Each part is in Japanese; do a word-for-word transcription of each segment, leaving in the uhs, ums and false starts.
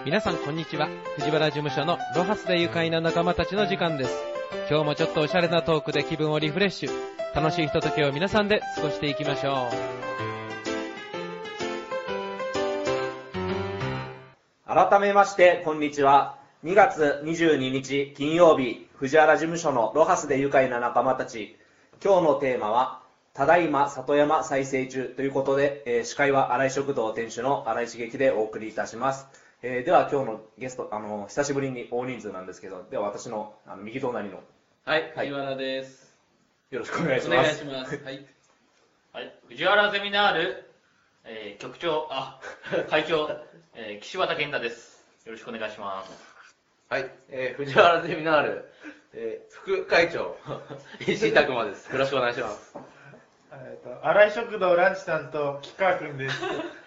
皆さんこんにちは。藤原事務所のロハスで愉快な仲間たちの時間です。今日もちょっとおしゃれなトークで気分をリフレッシュ、楽しいひとときを皆さんで過ごしていきましょう。改めましてこんにちは。にがつにじゅうににち金曜日、藤原事務所のロハスで愉快な仲間たち。今日のテーマはただいま里山再生中ということで、えー、司会は新井食堂店主の新井茂樹でお送りいたします。えー、では今日のゲスト、あの久しぶりに大人数なんですけど、では私のあの右隣のはい、藤原です。 よろしくお願いします。 お願いします。はい。 はい、藤原ゼミナール、えー、局長、あ、会長、えー、岸和田健太です。よろしくお願いします。 はい、えー、藤原ゼミナール、えー、副会長、石井拓馬です。よろしくお願いします。 えっと、新井食堂ランチさんと吉川くんです。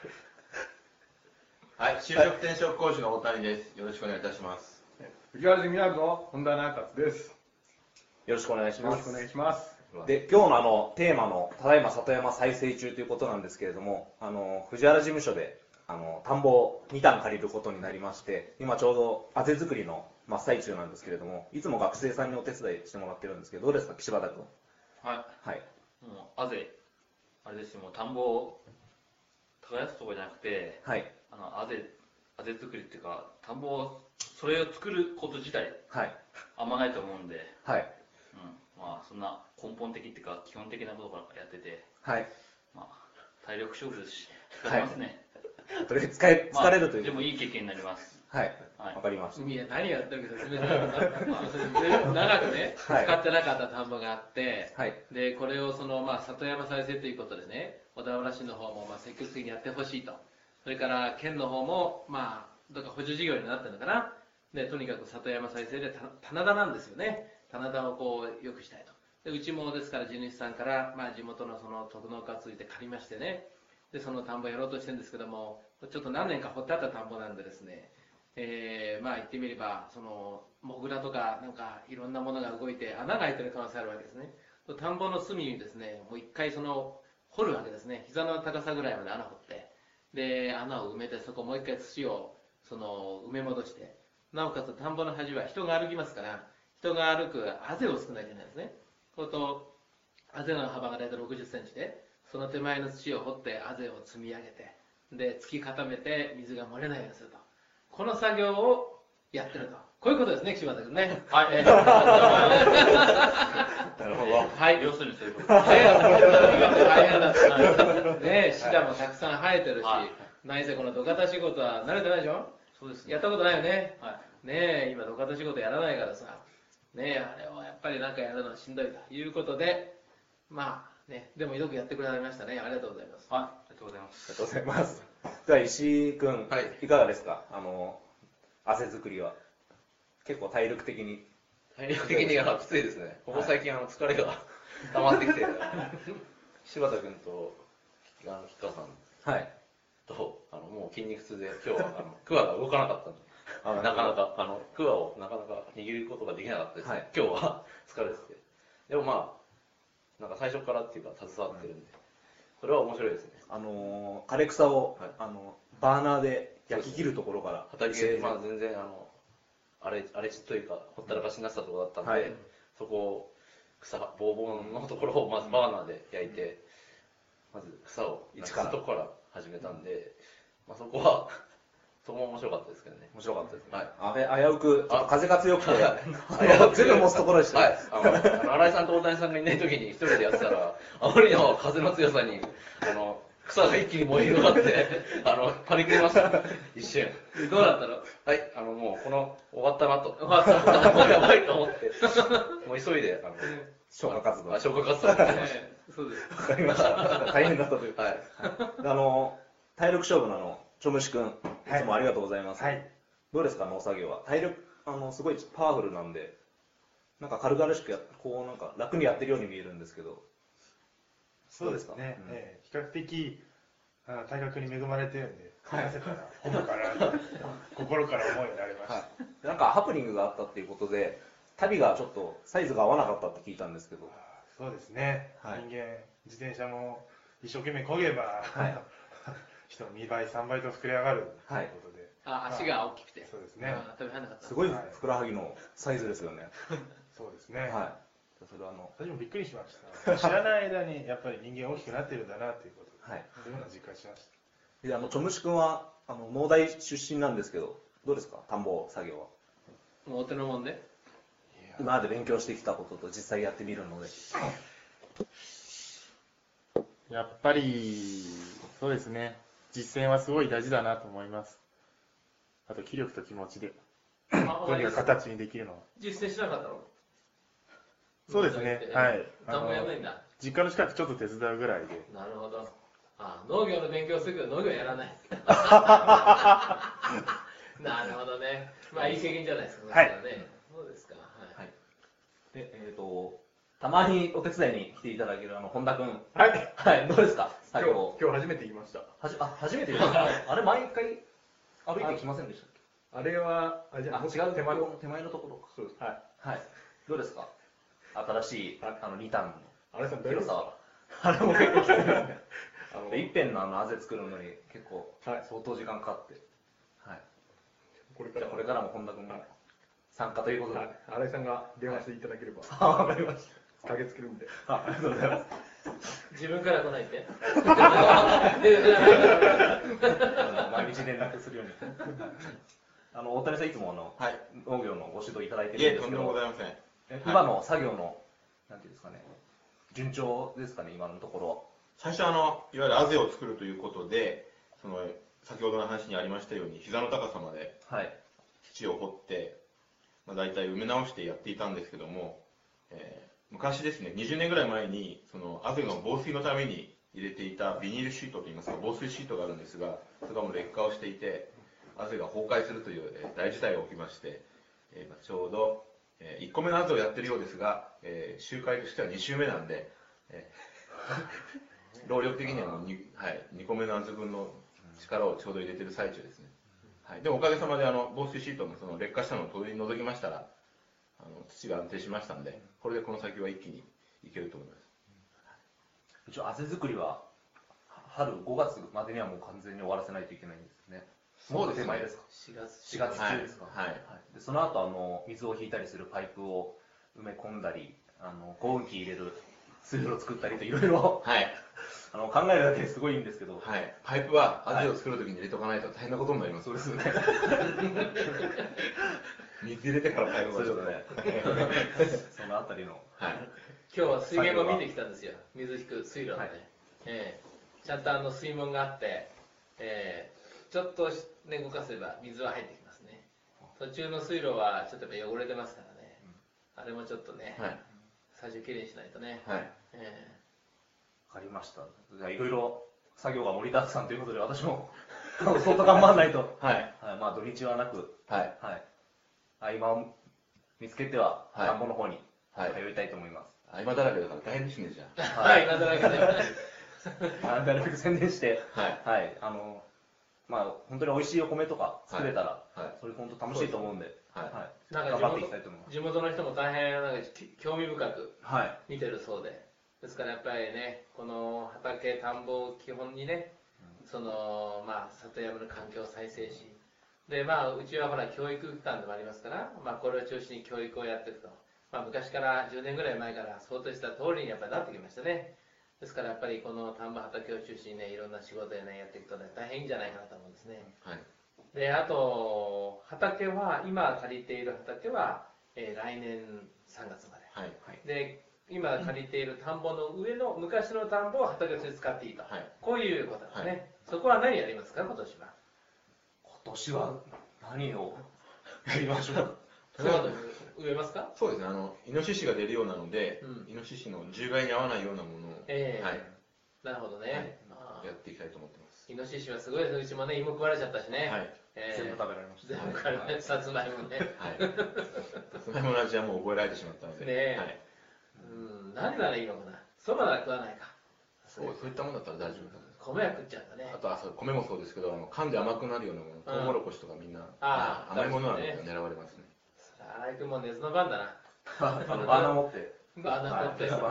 はい、就職転職講師の大谷です。よろしくお願いいたします。 藤原ゼミナールの本田直勝です。 よろしくお願いします。 よろしくお願いします。 で、今日のあのテーマのただいま里山再生中ということなんですけれども、あの藤原事務所であの田んぼをにたん借りることになりまして、今ちょうどあぜ作りの真っ最中なんですけれども、いつも学生さんにお手伝いしてもらってるんですけど、どうですか岸和田君。 はい。はい。もうあぜ、あれですよ、もう田んぼを耕すところじゃなくて、はい。あのあぜあぜ作りっていうか、田んぼをそれを作ること自体、はい、あんまないと思うんで、はい、うん、まあそんな根本的っていうか基本的なことからやってて、はい、まあ体力勝負ですし、疲れますね。 はい、とりあえず疲れ、疲れるという、 まあ、でもいい経験になります。 はい、わ、はい、かりました。 いや何やってるか説明しなかった。長くね、はい、使ってなかった田んぼがあって、はい、でこれをそのまあ里山再生ということでね、小田原市の方もまあ積極的にやってほしいと。それから県の方も、まあ、どっか補助事業になってるのかな。で、とにかく里山再生で棚田なんですよね。棚田をこう、良くしたいと。で、うちもですから地主さんから、まあ地元のその特農家ついて借りましてね。で、その田んぼやろうとしてるんですけども、ちょっと何年か掘ってあった田んぼなんでですね、えー、まあ言ってみれば、その、モグラとかなんかいろんなものが動いて穴が開いてる可能性あるわけですね。田んぼの隅にですね、もう一回その、掘るわけですね。膝の高さぐらいまで穴掘って。で、穴を埋めて、そこもう一回土をその埋め戻して、なおかつ田んぼの端は人が歩きますから、人が歩くあぜを作らなきゃいけないですね。そうすると、あぜの幅がだいたいろくじゅっセンチで、その手前の土を掘ってあぜを積み上げて、で、突き固めて水が漏れないようにすると。この作業をやってると。こういうことですね、岸和田君ね。はい。 なるほど。 はい、要するにそういうこと。 大変だった。ねえ、シダもたくさん生えてるし、何せこの土方仕事は慣れてないでしょ。そうですね。やったことないよね。はい。ねえ、今土方仕事やらないからさ。ねえ、あれはやっぱりなんかやるのしんどいということで、まあね、でもよくやってくれましたね。ありがとうございます。 はい、ありがとうございます。 ありがとうございます。では石井君、はい、いかがですか。あのあぜ作りは。結構体力的に。 体力的にはきついですね。ここ最近あの疲れが溜まってきて、柴田君とあの吉川さん、はい、とあのもう筋肉痛で今日はあのクワが動かなかったんで、あのなかなかあのクワをなかなか握ることができなかったです、ね、はい、今日は疲れてて、でもまあなんか最初からっていうか携わってるんで、それは面白いですね。 あの枯れ草を、はい、あのバーナーで焼き切るところから畑で、まあ全然あの荒れ荒れ地というかほったらかしになってたところだったんで、はい、そこを草ボーボーのところをまずバーナーで焼いて、うん、まず草を一からとこから始めたんで、まあ、そこはそこも面白かったですけどね。 面白かったですね。はい。危うくちょっと風が強くて危うく全部持つところでした。 はい。あの新井さんと大谷さんがいない時に一人でやってたら、あまりの風の強さにあの草が一気に燃え広がって、あの、パニクりました。一瞬。どうだったの？はい、あの、もう、この、終わったなと。終わったな。もうやばいと思って、もう急いで、あの、 消火活動。 あ、消火活動。 そうです。わかりました。大変だったという。はい。あの、体力勝負のあの、チョムシ君、いつもありがとうございます。はい。どうですか、農作業は。体力、あの、すごいパワフルなんで、なんか軽々しくや、こう、なんか楽にやってるように見えるんですけど。 そうですね、うん、えー、比較的あの体格に恵まれてるんで、話せたら心から心から思うようになりました、はい、 なんかハプニングがあったっていうことで旅がちょっとサイズが合わなかったって聞いたんですけど。 そうですね、はい、人間自転車も一生懸命漕げば、はい、人のにばいさんばいと膨れ上がるということで、 あ、足が大きくて。 そうですね。 食べられなかった。 すごいふくらはぎのサイズですよね。 そうですね。 はい。それはあの、 私もびっくりしました。知らない間にやっぱり人間大きくなってるんだなということで、はい。そういうのを実感しました。 で、あの、チョムシ君は、あの、農大出身なんですけど、どうですか、田んぼ作業は。 もうお手のもんで今まで勉強してきたことと実際やってみるので。 やっぱり、そうですね。実践はすごい大事だなと思います。あと、気力と気持ちで、どれが形にできるのは。 実践しなかったの？ そうですね。はい。 田んぼやらないんだ。 実家の近くちょっと手伝うぐらいで。 なるほど。あ、農業の勉強するけど農業やらない。なるほどね。まあいい経験じゃないですか。 はい。 そうですか。はい。 で、えっと、たまにお手伝いに来ていただけるあの本田君。 はい。 はい。どうですか？ 今日今日初めて行きました。 はじあ初めてですか？あれ毎回歩いてきませんでしたっけ？ あれはあじゃあ違う手前の手前のところか。 そうです。はい。 はい。どうですか？新しいあのリターンの。 あれさん大丈夫ですか？ あれも結構きついですね。一辺のあのあぜ作るのに結構相当時間かかって。はい。これからこれからも本田君も参加ということで。 新井さんが電話していただければ。 わかりました。 駆けつけるんで。 ありがとうございます。 自分から来ないって毎日連絡するように。あの大谷さんいつもあの、 はい、 農業のご指導いただいてるんですけど。いえ、とんでもございません。 今の作業のなんていうんですかね、順調ですかね、今のところ。 最初あのいわゆるあぜを作るということで、その先ほどの話にありましたように膝の高さまで土を掘って、まあ、大体埋め直してやっていたんですけども、えー、昔ですね、にじゅうねんぐらい前にそのあぜの防水のために入れていたビニールシートといいますか防水シートがあるんですが、それがもう劣化をしていてあぜが崩壊するという、えー、大事態が起きまして、えー、ちょうど、えー、いっこめのあぜをやってるようですが、えー、周回としてはに週目なんで、えー労力的にはもう 2,、はい、にこめのあぜ分の力をちょうど入れてる最中ですね。はい、でもおかげさまであの防水シートもその劣化したのを取り除きましたら、あの土が安定しましたんで、これでこの先は一気にいけると思います。 一応あぜ作りは春ごがつまでにはもう完全に終わらせないといけないんですね。 そうですね。 手前ですか？ しがつしがつ中ですか？ はい。はい、 でその後あの水を引いたりするパイプを埋め込んだり、あの耕運機入れる水路を作ったりといろいろ。はい。あの考えるだけですごいんですけど、 はい、パイプはあぜを作るときに入れとかないと大変なことになります。 そうですよね。 水入れてからパイプはちょっとね。そのあたりの。 はい。今日は水源を見てきたんですよ。水引く水路のね。はい、えー、ちゃんとあの水門があって、えー、ちょっとね動かせば水は入ってきますね。途中の水路はちょっとやっぱ汚れてますからね。あれもちょっとね、はい、最初きれいにしないとね。はい。えーわかりました。じゃあいろいろ作業が盛りだくさんということで、私も相当頑張らないと。はい。はい、まあ土日はなく、はい。はい。合間を見つけては、田んぼの方に通いたいと思います。 合間だらけだから大変ですね、じゃあ。はい、合間だらけで。 なるべく宣伝して、はい。はい。あの、まあ本当に美味しいお米とか作れたら、はい。それ本当楽しいと思うんで、はい。 なんか頑張っていきたいと思います。地元の人も大変なんか興味深く見てるそうで。ですからやっぱりね、この畑、田んぼを基本にね、その、まあ、里山の環境を再生し、で、まあ、うちはほら、教育機関でもありますから、まあ、これを中心に教育をやっていくと。まあ、昔からじゅうねんぐらい前から想定した通りにやっぱりなってきましたね。ですからやっぱりこの田んぼ畑を中心にね、いろんな仕事をね、やっていくとね、大変いいんじゃないかなと思うんですね。はい。で、あと、畑は、今借りている畑は、えー、来年さんがつまで。はい。で、今借りている田んぼの上の昔の田んぼを畑として使っていいと、はい、こういうことですね、はい、そこは何やりますか、今年は。 今年は何をやりましょうか。 植えますか。 そうですね、あのイノシシが出るようなので、うん、イノシシの獣害に合わないようなものを、えーはい、 なるほどね、 はい、やっていきたいと思ってます。 イノシシはすごいです、うちもね、芋食われちゃったしね、はいえー、全部食べられました。 全部食べられました、さつまいもね。はい、 さつまいもの味はもう覚えられてしまったので。ねはいうん、何ならいいのかな。そばなら食わないか。 そう、そういったものだったら大丈夫だ。 米は食っちゃうんだね。 あとはそう米もそうですけど、あの噛んで甘くなるようなもの、トウモロコシとかみんな、あ甘いものは狙われますね。 新井君も熱の番だな。 あのバーナー持ってバナコって。い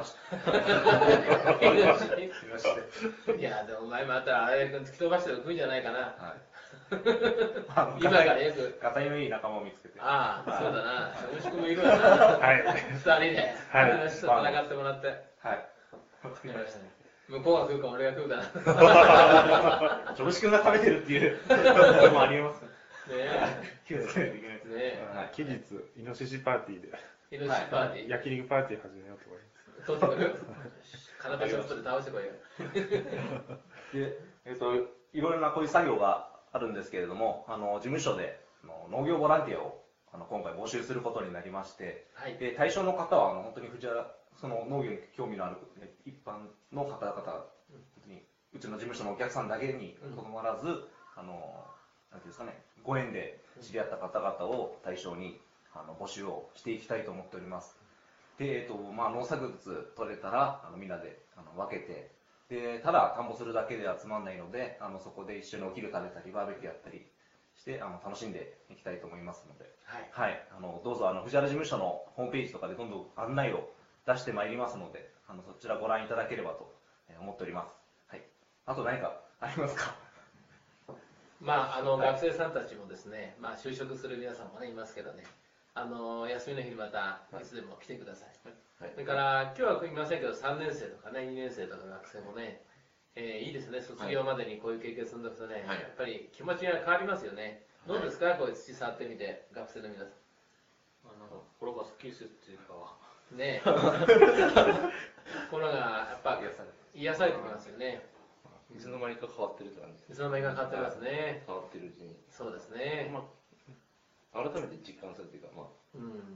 や、でもお前またあれ突き飛ばして食うんじゃないかな。今からよく。 ガタイのいい仲間を見つけて。 ああ、そうだな。よしくもいるわな。はい。二人で。はい。戦ってもらって。はい。向こうが食うか俺が食うかな。 ジョブシ君が食べてるっていうのもあります。ねえ。気をつけないといけないですね。近日、イノシシパーティーで。 イノシシパーティー焼肉パーティー始めようと思います。 取ってくる体ショットで倒してこいよ。 で、えっと、いろいろなこういう作業があるんですけれども、あの、事務所で農業ボランティアをあの今回募集することになりまして、はい、で対象の方はあの本当に藤原その農業に興味のある一般の方々、本当にうちの事務所のお客さんだけにとどまらず、うん、あのなんていうんですかね、ご縁で知り合った方々を対象にあの募集をしていきたいと思っております。で、えっとまあ、農作物取れたらあのみんなであの分けて、でただ田んぼするだけではつまんないので、あのそこで一緒にお昼食べたりバーベキューやったりしてあの楽しんでいきたいと思いますので、はいはい、あのどうぞあの藤原事務所のホームページとかでどんどん案内を出してまいりますので、あのそちらご覧いただければと思っております。はい、あと何かありますか？ まあ、あの学生さんたちもですね、まあ、就職する皆さんも、ね、いますけどね、あの休みの日にまたいつでも来てください。はい、それから今日は来ませんけどさんねん生とかねにねん生とか学生もね、えー、いいですね、卒業までにこういう経験するんだとね、はい、やっぱり気持ちが変わりますよね。どうですか、はい、こういう土触ってみて、学生の皆さん。 あの心がすっきりするっていうかねえ心がやっぱ癒されてきますよね。 いつの間にか変わってるって感じ。 いつの間にか変わってますね。 変わってるうちに。 そうですね。 まあ、改めて実感するっていうか、まあ。 うん、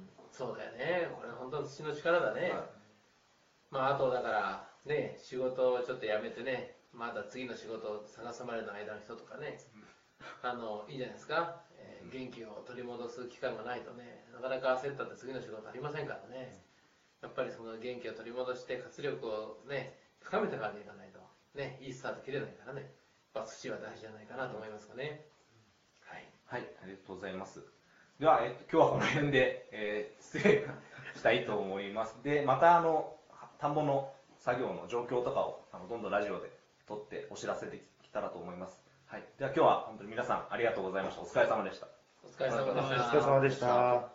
そうだよね。これ本当に土の力だね。はい、まあ、あとだから、ね、仕事をちょっと辞めてね、まだ次の仕事を探すまでの間の人とかね、あの、いいじゃないですか。えー、元気を取り戻す機会もないとね、なかなか焦ったって次の仕事ありませんからね。やっぱりその元気を取り戻して活力をね、深めてからいかないと。ね、いいスタート切れないからね、やっぱ土は大事じゃないかなと思いますかね。はい、 はい、ありがとうございます。では、えっと、今日はこの辺で、えー、失礼したいと思います。で、またあの田んぼの作業の状況とかをあのどんどんラジオで撮ってお知らせできたらと思います。はい、では今日は本当に皆さんありがとうございました。お疲れ様でした。 お疲れ様でした。 お疲れ様でした。